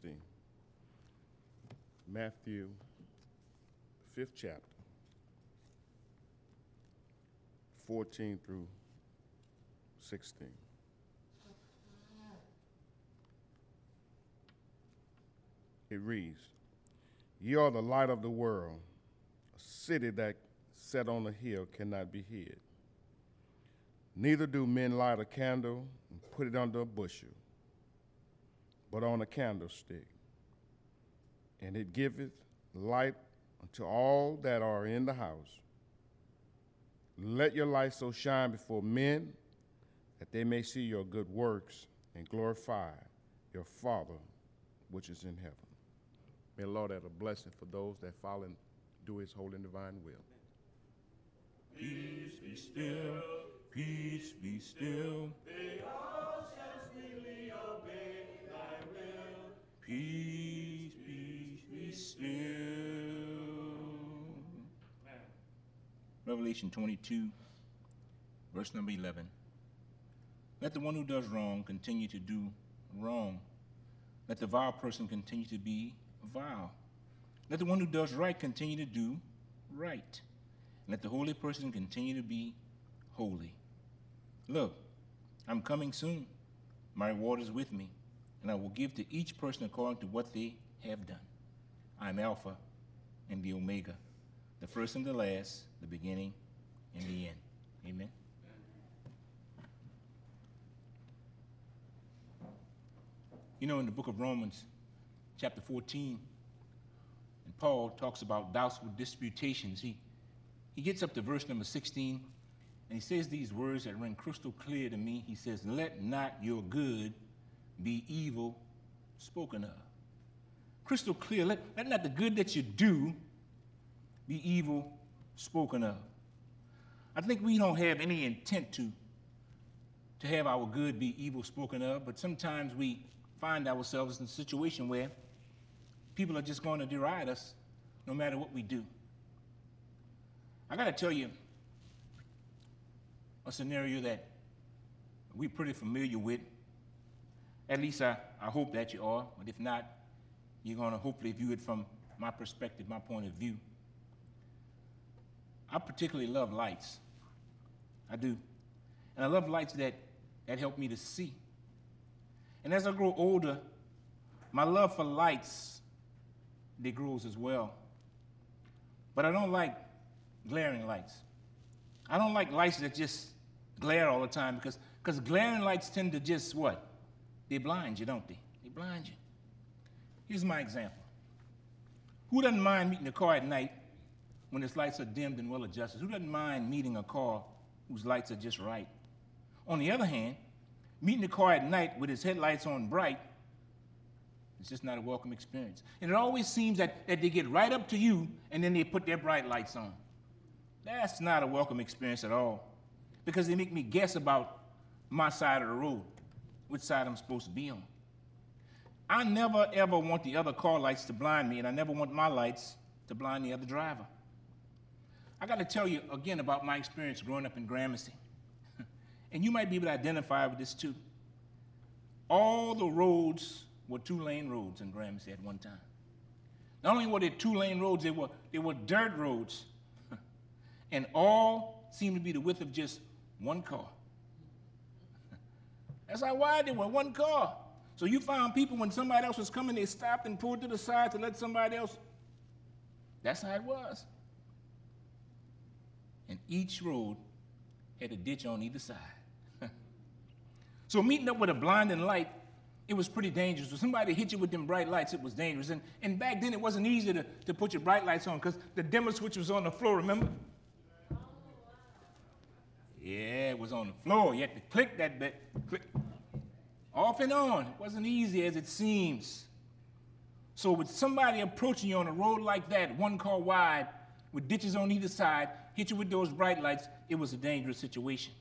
16. Matthew, 5th chapter, 14 through 16. It reads, "Ye are the light of the world. A city that set on a hill cannot be hid. Neither do men light a candle and put it under a bushel, but on a candlestick, and it giveth light unto all that are in the house. Let your light so shine before men that they may see your good works and glorify your Father which is in heaven." May the Lord add a blessing for those that follow and do his holy and divine will. Peace be still, peace be still. They all shall sweetly obey thy will. Peace, peace be still. Revelation 22, verse number 11. Let the one who does wrong continue to do wrong. Let the vile person continue to be vile. Let the one who does right continue to do right. And let the holy person continue to be holy. Look, I'm coming soon. My reward is with me, and I will give to each person according to what they have done. I am Alpha and the Omega, the first and the last, the beginning and the end. Amen. You know, in the book of Romans, chapter 14, and Paul talks about doubtful disputations. He gets up to verse number 16, and he says these words that ring crystal clear to me. He says, "Let not your good be evil spoken of." Crystal clear. Let not the good that you do be evil spoken of. I think we don't have any intent to have our good be evil spoken of, but sometimes we find ourselves in a situation where people are just going to deride us no matter what we do. I got to tell you a scenario that we're pretty familiar with. At least I hope that you are, but if not, you're going to hopefully view it from my perspective, my point of view. I particularly love lights. I do. And I love lights that help me to see. And as I grow older, my love for lights, they grows as well. But I don't like glaring lights. I don't like lights that just glare all the time because glaring lights tend to just what? They blind you, don't they? They blind you. Here's my example. Who doesn't mind meeting a car at night when its lights are dimmed and well adjusted? Who doesn't mind meeting a car whose lights are just right? On the other hand, meeting a car at night with its headlights on bright, it's just not a welcome experience. And it always seems that they get right up to you and then they put their bright lights on. That's not a welcome experience at all, because they make me guess about my side of the road, which side I'm supposed to be on. I never, ever want the other car lights to blind me, and I never want my lights to blind the other driver. I got to tell you again about my experience growing up in Gramercy. And you might be able to identify with this too. All the roads were two-lane roads in Gramercy at one time. Not only were they two-lane roads, they were dirt roads. And all seemed to be the width of just one car. That's how wide they were, one car. So you found people, when somebody else was coming, they stopped and pulled to the side to let somebody else. That's how it was. And each road had a ditch on either side. So meeting up with a blinding light, it was pretty dangerous. When somebody hit you with them bright lights, it was dangerous. And back then, it wasn't easy to put your bright lights on because the dimmer switch was on the floor, remember? Yeah, it was on the floor. You had to click that bit, click. Off and on. It wasn't easy as it seems. So with somebody approaching you on a road like that, one car wide, with ditches on either side, hit you with those bright lights, it was a dangerous situation.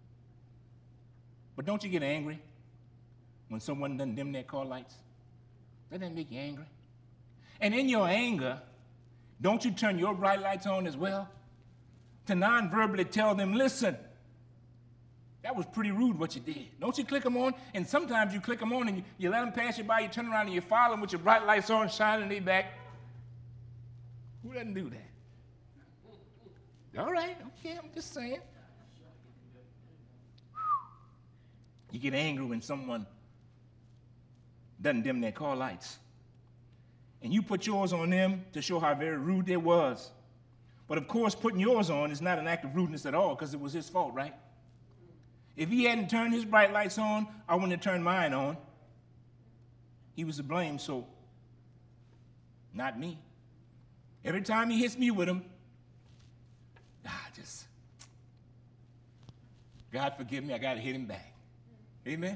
But don't you get angry when someone doesn't dim their car lights? Doesn't that make you angry? And in your anger, don't you turn your bright lights on as well? To non-verbally tell them, listen, That was pretty rude what you did. Don't you click them on? And sometimes you click them on and you let them pass you by, you turn around and you follow them with your bright lights on, shining in their back. Who doesn't do that? All right, okay, I'm just saying. You get angry when someone doesn't dim their car lights. And you put yours on them to show how very rude they was. But of course, putting yours on is not an act of rudeness at all because it was his fault, right? If he hadn't turned his bright lights on, I wouldn't have turned mine on. He was to blame, so not me. Every time he hits me with them, God forgive me, I got to hit him back. Amen?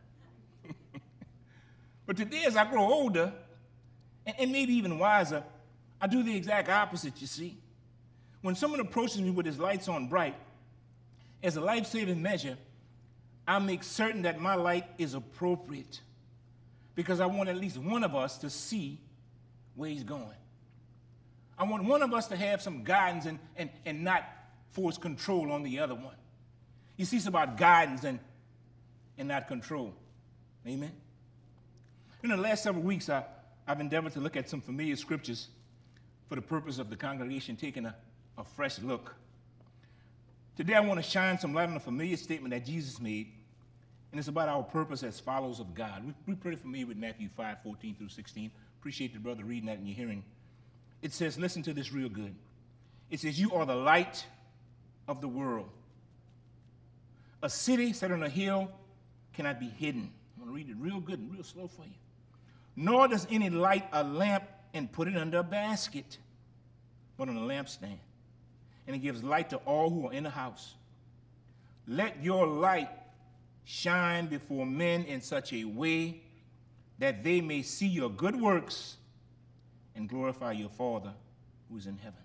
But today, as I grow older, and maybe even wiser, I do the exact opposite, you see. When someone approaches me with his lights on bright, as a life-saving measure, I make certain that my light is appropriate because I want at least one of us to see where he's going. I want one of us to have some guidance and not force control on the other one. You see, it's about guidance and not control. Amen? In the last several weeks, I've endeavored to look at some familiar scriptures for the purpose of the congregation taking a fresh look. Today, I want to shine some light on a familiar statement that Jesus made, and it's about our purpose as followers of God. We're pretty familiar with Matthew 5:14 through 16. Appreciate the brother reading that in your hearing. It says, listen to this real good. It says, you are the light of the world. A city set on a hill cannot be hidden. I'm going to read it real good and real slow for you. Nor does any light a lamp and put it under a basket, but on a lampstand. And it gives light to all who are in the house. Let your light shine before men in such a way that they may see your good works and glorify your Father who is in heaven.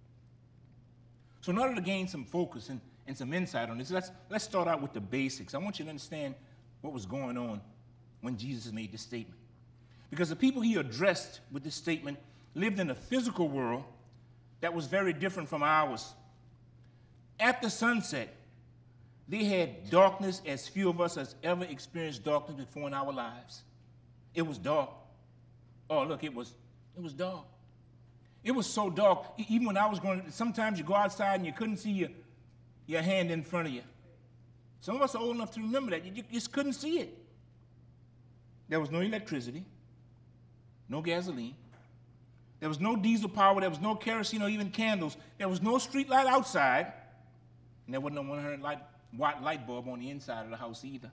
So in order to gain some focus and some insight on this, let's start out with the basics. I want you to understand what was going on when Jesus made this statement. Because the people he addressed with this statement lived in a physical world that was very different from ours. After sunset, they had darkness as few of us has ever experienced darkness before in our lives. It was dark. Oh, look, it was dark. It was so dark, even when I was growing up, sometimes you go outside and you couldn't see your hand in front of you. Some of us are old enough to remember that. You just couldn't see it. There was no electricity, no gasoline. There was no diesel power. There was no kerosene or even candles. There was no street light outside. And there wasn't no 100-watt light bulb on the inside of the house either.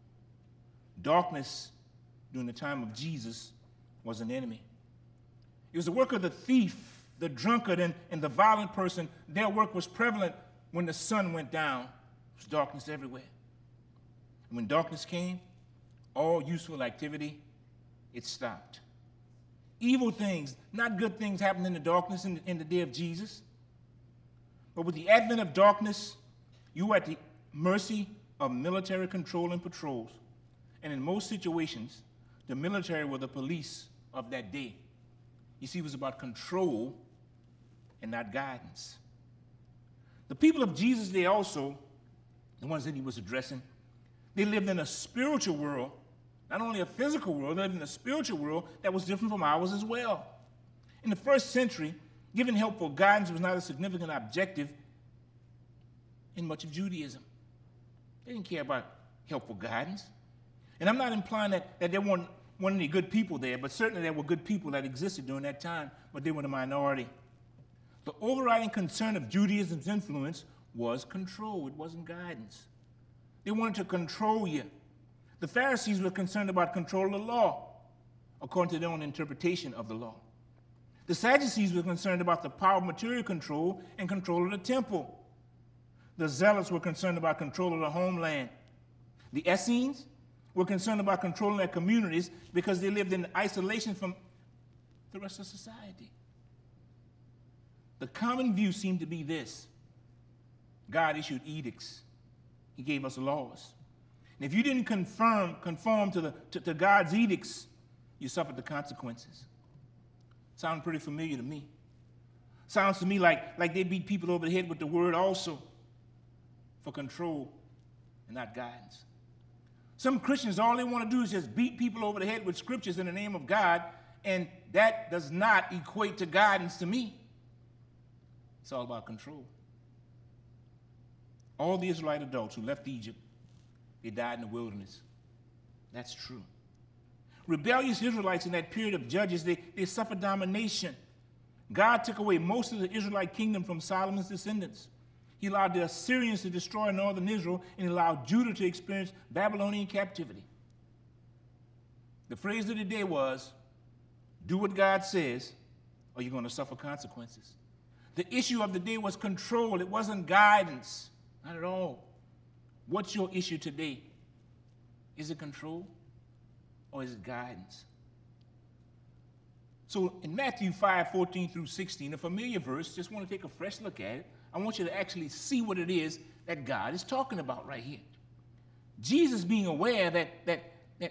Darkness during the time of Jesus was an enemy. It was the work of the thief, the drunkard, and the violent person. Their work was prevalent when the sun went down. There was darkness everywhere. And when darkness came, all useful activity, it stopped. Evil things, not good things, happened in the darkness in the day of Jesus. But with the advent of darkness, you were at the mercy of military control and patrols. And in most situations, the military were the police of that day. You see, it was about control and not guidance. The people of Jesus' day also, the ones that he was addressing, they lived in a spiritual world, not only a physical world, they lived in a spiritual world that was different from ours as well. In the first century, giving helpful guidance was not a significant objective in much of Judaism. They didn't care about helpful guidance. And I'm not implying that there weren't any good people there, but certainly there were good people that existed during that time, but they were the minority. The overriding concern of Judaism's influence was control. It wasn't guidance. They wanted to control you. The Pharisees were concerned about control of the law, according to their own interpretation of the law. The Sadducees were concerned about the power of material control and control of the temple. The Zealots were concerned about control of the homeland. The Essenes were concerned about controlling their communities because they lived in isolation from the rest of society. The common view seemed to be this: God issued edicts. He gave us laws. And if you didn't conform to God's edicts, you suffered the consequences. Sounds pretty familiar to me. Sounds to me like they beat people over the head with the word also for control and not guidance. Some Christians, all they want to do is just beat people over the head with scriptures in the name of God, and that does not equate to guidance to me. It's all about control. All the Israelite adults who left Egypt, they died in the wilderness. That's true. Rebellious Israelites in that period of Judges, they suffered domination. God took away most of the Israelite kingdom from Solomon's descendants. He allowed the Assyrians to destroy northern Israel, and he allowed Judah to experience Babylonian captivity. The phrase of the day was, do what God says, or you're going to suffer consequences. The issue of the day was control. It wasn't guidance. Not at all. What's your issue today? Is it control, or is it guidance? So in Matthew 5:14 through 16, a familiar verse, just want to take a fresh look at it. I want you to actually see what it is that God is talking about right here. Jesus, being aware that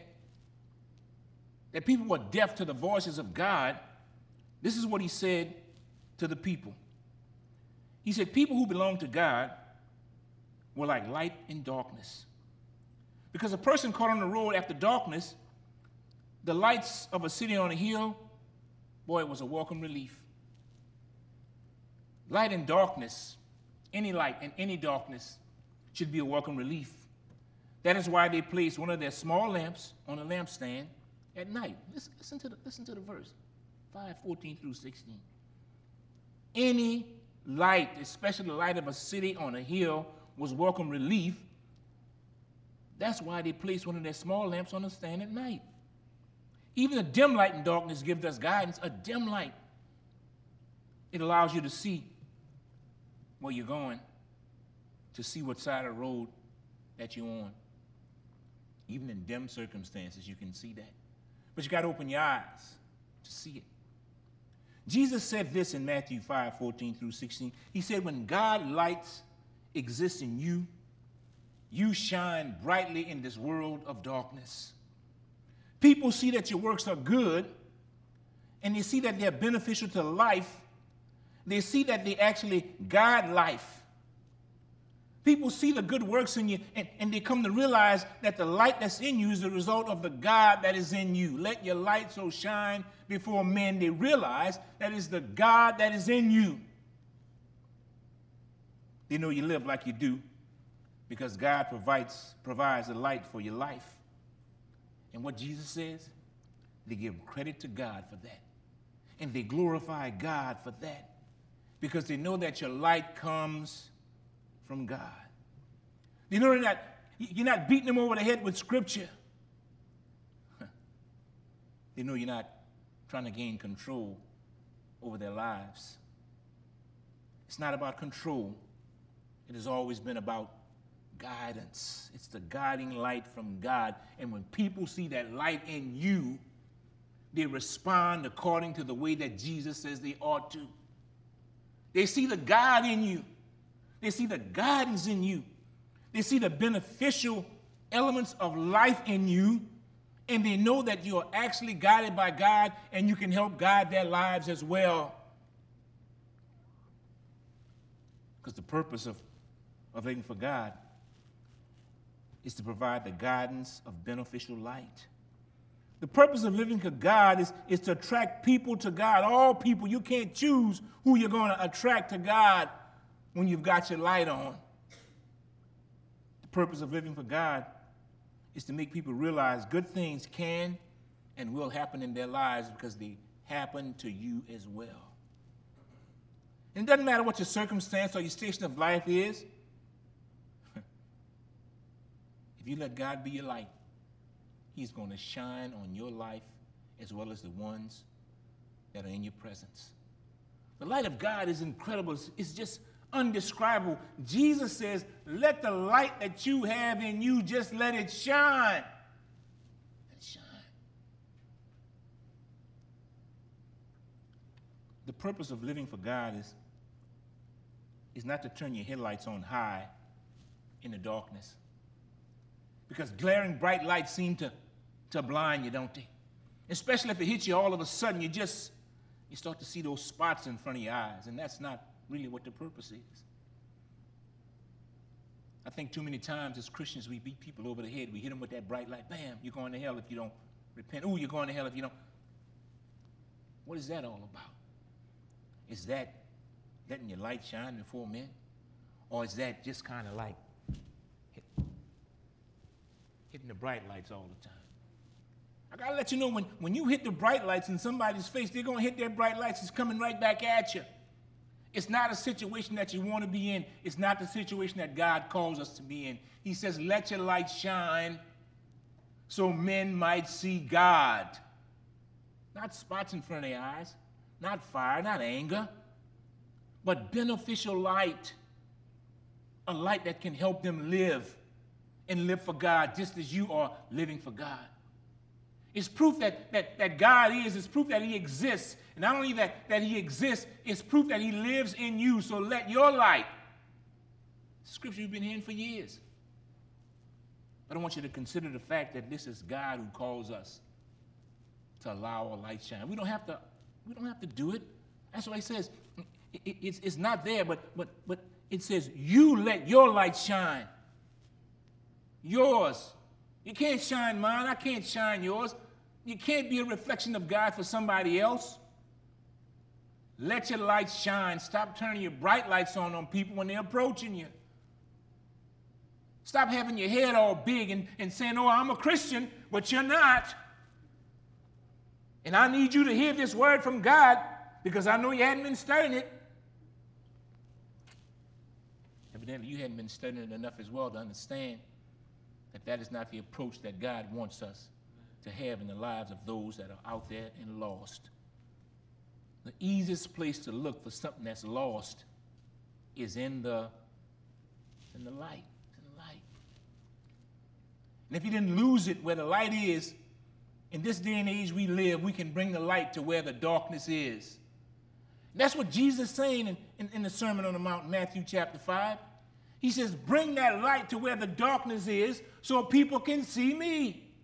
people were deaf to the voices of God, this is what he said to the people. He said, people who belong to God were like light in darkness. Because a person caught on the road after darkness, the lights of a city on a hill, boy, it was a welcome relief. Light and darkness, any light and any darkness should be a welcome relief. That is why they placed one of their small lamps on a lampstand at night. Listen to the verse, 5:14 through 16. Any light, especially the light of a city on a hill, was welcome relief. That's why they placed one of their small lamps on a stand at night. Even a dim light in darkness gives us guidance, a dim light. It allows you to see where you're going, to see what side of the road that you're on. Even in dim circumstances, you can see that. But you got to open your eyes to see it. Jesus said this in Matthew 5:14 through 16. He said, when God lights exist in you, you shine brightly in this world of darkness. People see that your works are good, and they see that they're beneficial to life. They see that they actually guide life. People see the good works in you, and they come to realize that the light that's in you is the result of the God that is in you. Let your light so shine before men, they realize that it's the God that is in you. They know you live like you do because God provides the light for your life. And what Jesus says, they give credit to God for that. And they glorify God for that because they know that your light comes from God. They know that you're not beating them over the head with scripture. They know you're not trying to gain control over their lives. It's not about control. It has always been about guidance. It's the guiding light from God. And when people see that light in you, they respond according to the way that Jesus says they ought to. They see the God in you. They see the guidance in you. They see the beneficial elements of life in you, and they know that you are actually guided by God, and you can help guide their lives as well. Because the purpose of living for God is to provide the guidance of beneficial light. The purpose of living for God is to attract people to God. All people. You can't choose who you're going to attract to God when you've got your light on. The purpose of living for God is to make people realize good things can and will happen in their lives because they happen to you as well. And it doesn't matter what your circumstance or your station of life is. If you let God be your light, He's going to shine on your life as well as the ones that are in your presence. The light of God is incredible. It's just undescribable. Jesus says, let the light that you have in you, just let it shine. Let it shine. The purpose of living for God is not to turn your headlights on high in the darkness. Because glaring bright lights seem to blind you, don't they? Especially if it hits you all of a sudden, you start to see those spots in front of your eyes, and that's not really what the purpose is. I think too many times as Christians we beat people over the head. We hit them with that bright light. Bam, you're going to hell if you don't repent. Ooh, you're going to hell if you don't. What is that all about? Is that letting your light shine before men? Or is that just kind of like hitting the bright lights all the time? I got to let you know, when you hit the bright lights in somebody's face, they're going to hit their bright lights. It's coming right back at you. It's not a situation that you want to be in. It's not the situation that God calls us to be in. He says, let your light shine so men might see God. Not spots in front of their eyes, not fire, not anger, but beneficial light. A light that can help them live and live for God just as you are living for God. It's proof that God is. It's proof that he exists. And not only that he exists, it's proof that he lives in you. So let your light, scripture you've been hearing for years. But I want you to consider the fact that this is God who calls us to allow our light shine. We don't have to do it. That's what he says. It's not there, but it says, you let your light shine. Yours. You can't shine mine. I can't shine yours. You can't be a reflection of God for somebody else. Let your light shine. Stop turning your bright lights on people when they're approaching you. Stop having your head all big and saying, oh, I'm a Christian, but you're not. And I need you to hear this word from God because I know you hadn't been studying it. Evidently, you hadn't been studying it enough as well to understand that is not the approach that God wants us to have in the lives of those that are out there and lost. The easiest place to look for something that's lost is in the light. And if you didn't lose it where the light is, in this day and age we live, we can bring the light to where the darkness is. And that's what Jesus is saying in the Sermon on the Mount, Matthew chapter 5. He says, bring that light to where the darkness is so people can see me.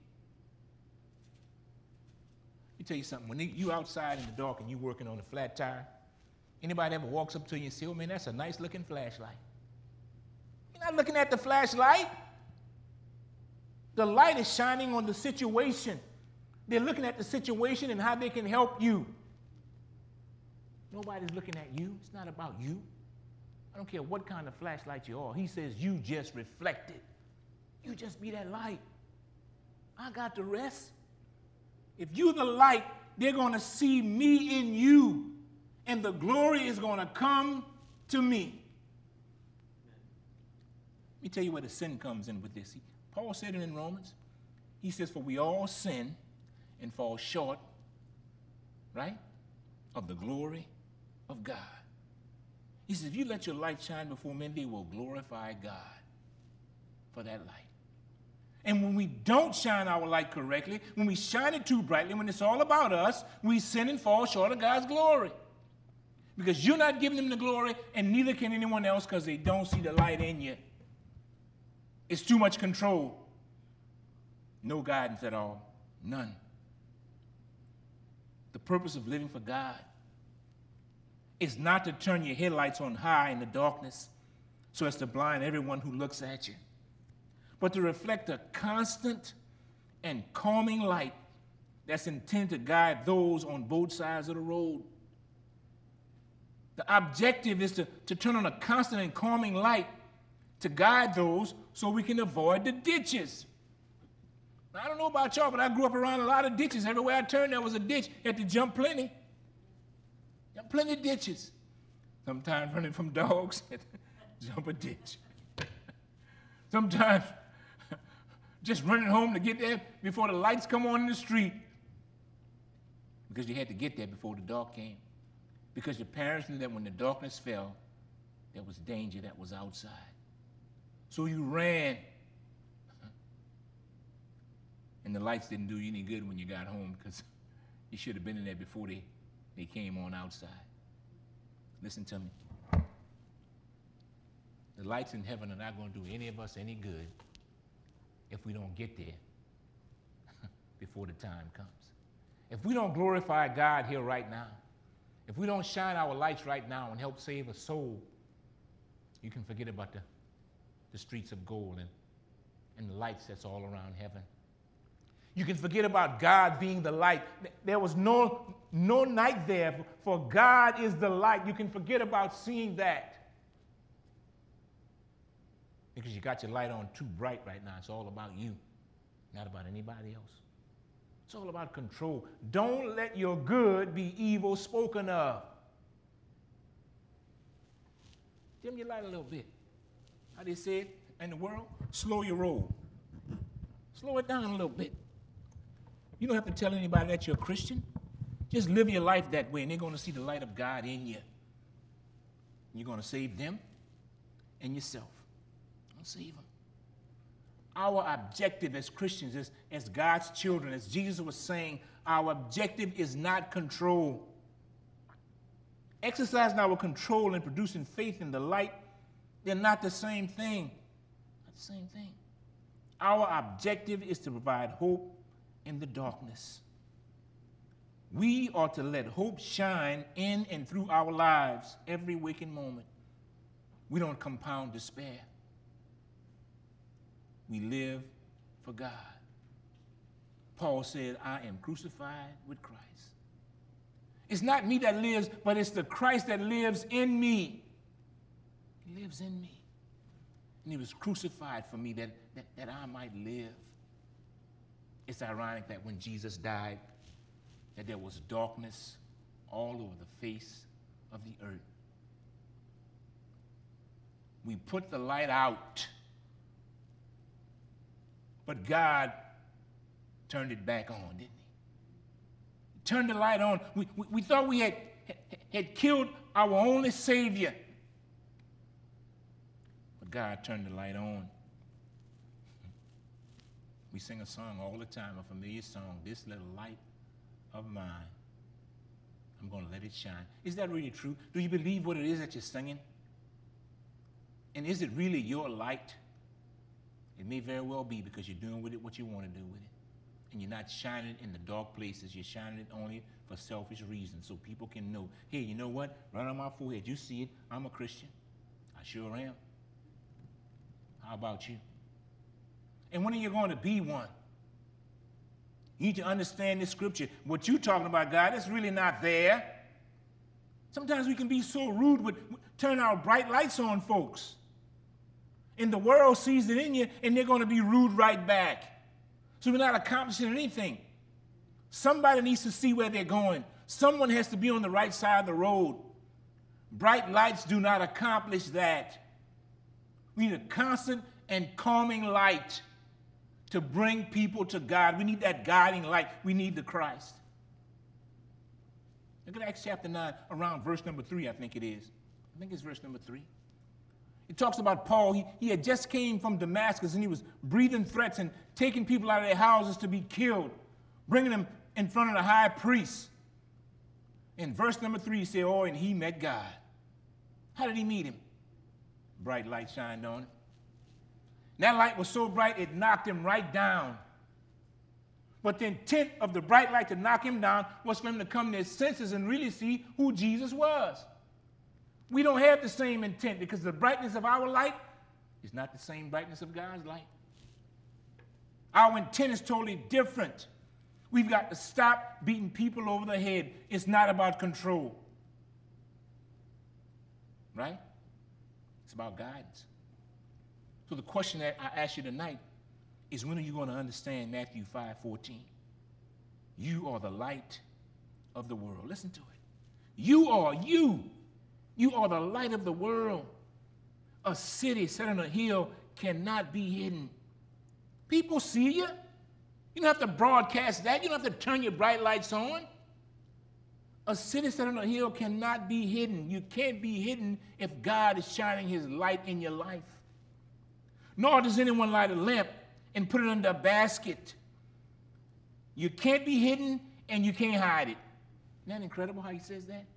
Let me tell you something. When you outside in the dark and you working on a flat tire, anybody ever walks up to you and say, oh man, that's a nice looking flashlight. You're not looking at the flashlight. The light is shining on the situation. They're looking at the situation and how they can help you. Nobody's looking at you. It's not about you. I don't care what kind of flashlight you are. He says you just reflect it. You just be that light. I got the rest. If you're the light, they're going to see me in you, and the glory is going to come to me. Let me tell you where the sin comes in with this. Paul said it in Romans. He says, for we all sin and fall short, right, of the glory of God. He says, if you let your light shine before men, they will glorify God for that light. And when we don't shine our light correctly, when we shine it too brightly, when it's all about us, we sin and fall short of God's glory. Because you're not giving them the glory, and neither can anyone else because they don't see the light in you. It's too much control. No guidance at all. None. The purpose of living for God is not to turn your headlights on high in the darkness so as to blind everyone who looks at you, but to reflect a constant and calming light that's intended to guide those on both sides of the road. The objective is to turn on a constant and calming light to guide those so we can avoid the ditches. Now, I don't know about y'all, but I grew up around a lot of ditches. Everywhere I turned, there was a ditch. You had to jump plenty. Plenty of ditches. Sometimes running from dogs, jump a ditch. Sometimes just running home to get there before the lights come on in the street. Because you had to get there before the dark came. Because your parents knew that when the darkness fell, there was danger that was outside. So you ran. And the lights didn't do you any good when you got home because you should have been in there before they came on outside. Listen to me. The lights in heaven are not going to do any of us any good if we don't get there before the time comes. If we don't glorify God here right now, if we don't shine our lights right now and help save a soul, you can forget about the the streets of gold and the lights that's all around heaven. You can forget about God being the light. There was no night there, for God is the light. You can forget about seeing that because you got your light on too bright right now. It's all about you, not about anybody else. It's all about control. Don't let your good be evil spoken of. Dim your light a little bit. How they say it in the world? Slow your roll. Slow it down a little bit. You don't have to tell anybody that you're a Christian. Just live your life that way, and they're going to see the light of God in you. You're going to save them and yourself. Don't save them. Our objective as Christians, as God's children, as Jesus was saying, our objective is not control. Exercising our control and producing faith in the light, they're not the same thing. Not the same thing. Our objective is to provide hope in the darkness. We are to let hope shine in and through our lives every waking moment. We don't compound despair. We live for God. Paul said, I am crucified with Christ. It's not me that lives, but it's the Christ that lives in me. He lives in me. And he was crucified for me that I might live. It's ironic that when Jesus died, that there was darkness all over the face of the earth. We put the light out, but God turned it back on, didn't he? He turned the light on. We thought we had killed our only Savior, but God turned the light on. We sing a song all the time, a familiar song, This Little Light of Mine. I'm going to let it shine. Is that really true? Do you believe what it is that you're singing? And is it really your light? It may very well be, because you're doing with it what you want to do with it. And you're not shining it in the dark places. You're shining it only for selfish reasons, so people can know, hey, you know what? Right on my forehead, you see it. I'm a Christian. I sure am. How about you? And when are you going to be one? You need to understand this scripture. What you're talking about, God, it's really not there. Sometimes we can be so rude with turn our bright lights on, folks. And the world sees it in you, and they're going to be rude right back. So we're not accomplishing anything. Somebody needs to see where they're going. Someone has to be on the right side of the road. Bright lights do not accomplish that. We need a constant and calming light to bring people to God. We need that guiding light. We need the Christ. Look at Acts chapter 9, around verse number 3, I think it is. I think it's verse number 3. It talks about Paul. He had just came from Damascus, and he was breathing threats and taking people out of their houses to be killed, bringing them in front of the high priest. In verse number 3, he said, oh, and he met God. How did he meet him? Bright light shined on him. That light was so bright, it knocked him right down. But the intent of the bright light to knock him down was for him to come to his senses and really see who Jesus was. We don't have the same intent, because the brightness of our light is not the same brightness of God's light. Our intent is totally different. We've got to stop beating people over the head. It's not about control. Right? It's about guidance. So the question that I ask you tonight is, when are you going to understand Matthew 5:14? You are the light of the world. Listen to it. You are the light of the world. A city set on a hill cannot be hidden. People see you. You don't have to broadcast that. You don't have to turn your bright lights on. A city set on a hill cannot be hidden. You can't be hidden if God is shining his light in your life. Nor does anyone light a lamp and put it under a basket. You can't be hidden, and you can't hide it. Isn't that incredible how he says that?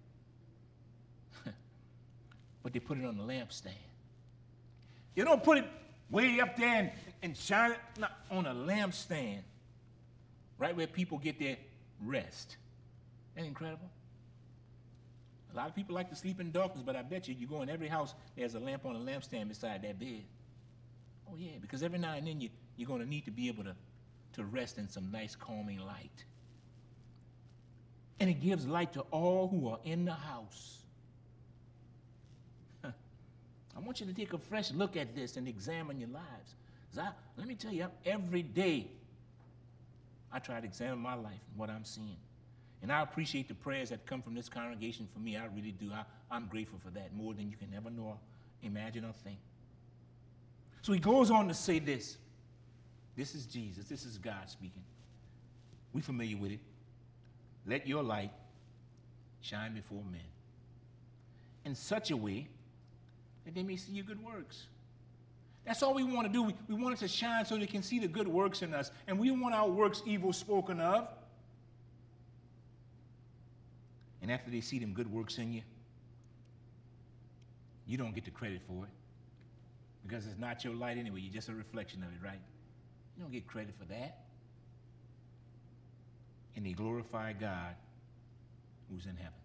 But they put it on the lampstand. You don't put it way up there and shine it on a lampstand, right where people get their rest. Isn't that incredible? A lot of people like to sleep in darkness, but I bet you go in every house, there's a lamp on a lampstand beside that bed. Oh, yeah, because every now and then you're going to need to be able to rest in some nice calming light. And it gives light to all who are in the house. I want you to take a fresh look at this and examine your lives. Let me tell you, every day I try to examine my life and what I'm seeing. And I appreciate the prayers that come from this congregation for me. I really do. I'm grateful for that more than you can ever know, imagine, or think. So he goes on to say this. This is Jesus. This is God speaking. We're familiar with it. Let your light shine before men in such a way that they may see your good works. That's all we want to do. We want it to shine so they can see the good works in us. And we don't want our works evil spoken of. And after they see them good works in you, you don't get the credit for it. Because it's not your light anyway. You're just a reflection of it, right? You don't get credit for that. And they glorify God who's in heaven.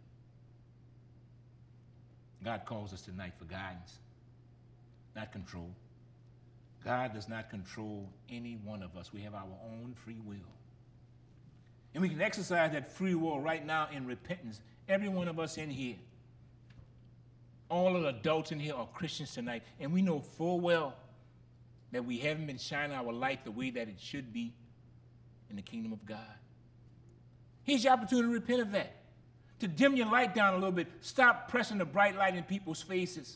God calls us tonight for guidance, not control. God does not control any one of us. We have our own free will. And we can exercise that free will right now in repentance. Every one of us in here, all of the adults in here are Christians tonight, and we know full well that we haven't been shining our light the way that it should be in the kingdom of God. Here's your opportunity to repent of that, to dim your light down a little bit, stop pressing the bright light in people's faces,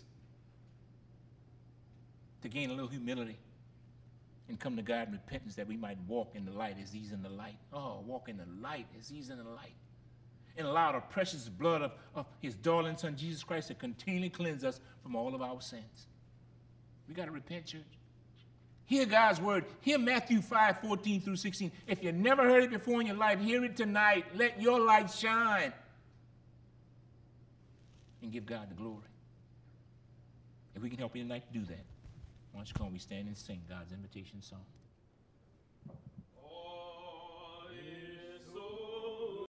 to gain a little humility and come to God in repentance that we might walk in the light as he's in the light. Oh, walk in the light as he's in the light. And allow the precious blood of his darling son, Jesus Christ, to continually cleanse us from all of our sins. We got to repent, church. Hear God's word. Hear Matthew 5:14 through 16. If you never heard it before in your life, hear it tonight. Let your light shine. And give God the glory. If we can help you tonight to do that, why don't you come, we stand and sing God's invitation song.